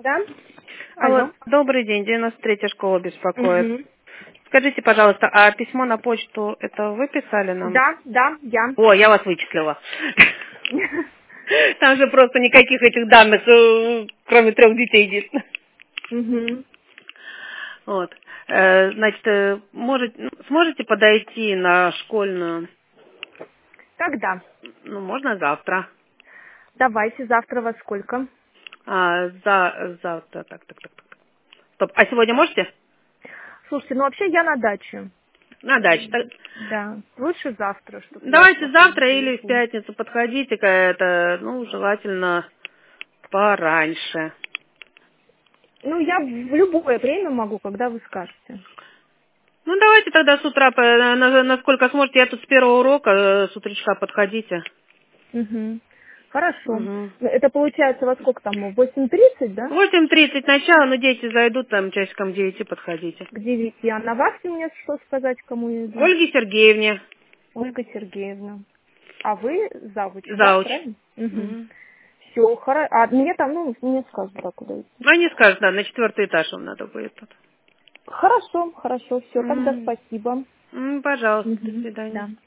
Да? Алло. Алло. Добрый день, 93-я школа беспокоит. Угу. Скажите, пожалуйста, а письмо на почту, это вы писали нам? Да, я. О, я вас вычислила. Там же просто никаких этих данных, кроме 3 детей есть. Угу. Вот. Значит, сможете подойти на школьную? Когда? Ну, можно завтра. Давайте, завтра во сколько? Завтра, так. Стоп, а сегодня можете? Слушайте, ну вообще я на даче. На даче. Да. Лучше завтра, чтобы я Давайте спокойно завтра или в приехала. пятницу подходите, это, желательно пораньше. Ну, я в любое время могу, когда вы скажете. Ну, давайте тогда с утра, насколько сможете, я тут с первого урока, с утречка подходите. Угу. Хорошо. Угу. Это получается во сколько там? В 8:30, да? 8:30 начало, но дети зайдут, там часиком к 9 подходите. К 9. А на вахте мне что сказать, кому я иду? Ольге Сергеевне. Ольга Сергеевна. А вы завуч, да? Зауч. Правильно? Угу. Угу. Все, хорошо. А мне там, мне скажут, да, куда идти. Они скажут, да, на 4-й этаж вам надо будет тут. Хорошо, все, тогда М. спасибо. Пожалуйста, до Мгм. свидания. Да.